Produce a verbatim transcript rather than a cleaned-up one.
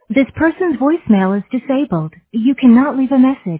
This person's voicemail is disabled. You cannot leave a message.